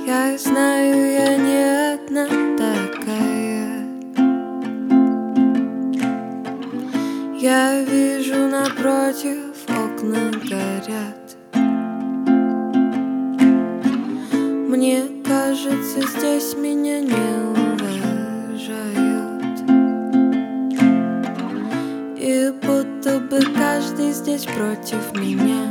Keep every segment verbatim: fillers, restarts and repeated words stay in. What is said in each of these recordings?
Я знаю, я не одна такая. Я вижу напротив, окна горят. Мне кажется, здесь меня не уважают, и будто бы каждый здесь против меня.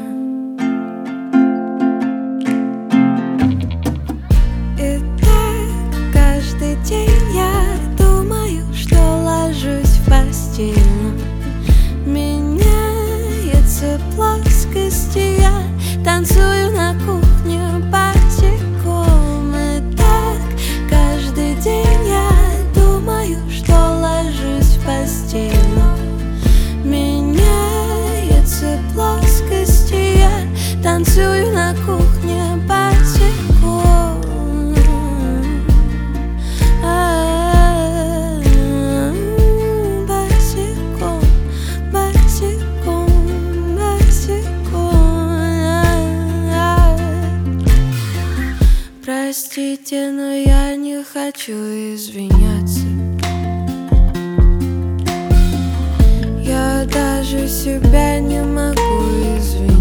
И так каждый день я думаю, что ложусь в постель. Меняется плоскость, и я танцую на кухне босиком. И так каждый день я думаю, что ложусь в постель. Меняется плоскость, и я танцую на кухне босиком. Простите, но я не хочу извиняться. Я даже себя не могу извинить.